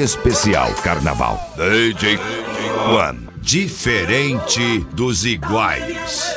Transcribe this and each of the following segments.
Especial Carnaval. DJ One. Diferente dos iguais.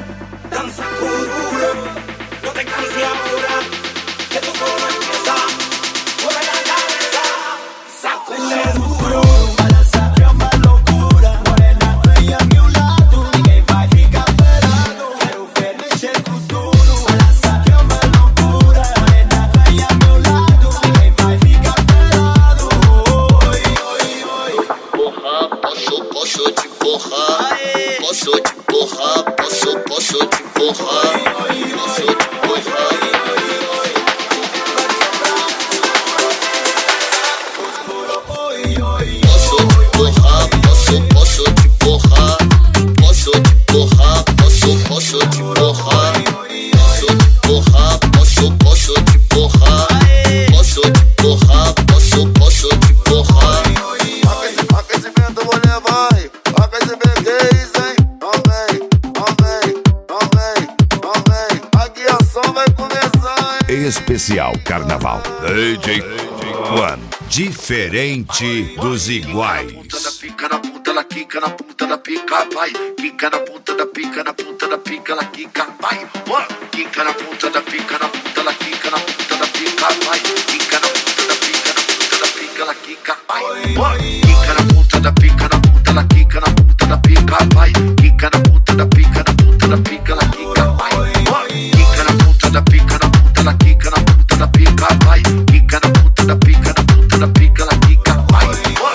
Especial Carnaval. DJ One. Diferente dos iguais. Pica na ponta, ela quica na ponta da pica, vai. Quica na ponta da pica, na ponta da pica, ela quica, vai. Quica na ponta da pica, na ponta, ela quica na ponta da pica, vai. Quica na ponta da pica, na ponta da pica, ela quica, vai. Quica na ponta da pica, na ponta, ela quica na ponta da pica, vai. Quica na ponta da pica, na ponta da pica, ela quica, vai. Quica na ponta da pica, na ponta, ela quica na ponta da pica, vai. Quica na ponta da pica, na ponta da pica, ela quica, vai.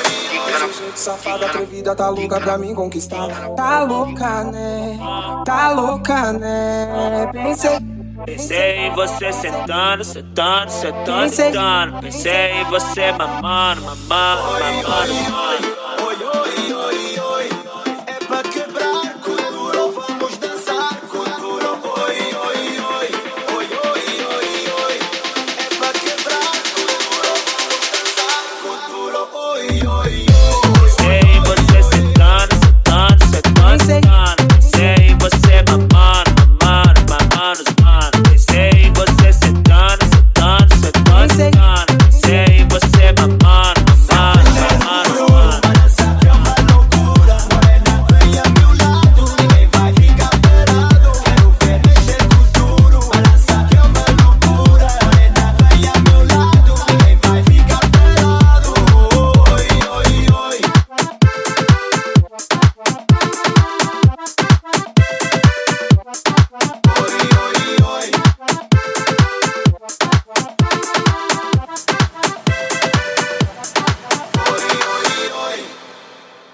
Safada atrevida, tá louca pra mim conquistar. Tá louca, né? Tá louca, né? Pensei em você sentando, sentando, sentando, sentando. Pensei em você mamando, mamando, mamando, mamando. Oi, oi, oi, oi. É pra quebrar com duro, vamos dançar com duro. Oi, oi, oi. Oi, oi, oi, oi. É pra quebrar com duro, vamos dançar com duro. Oi, oi.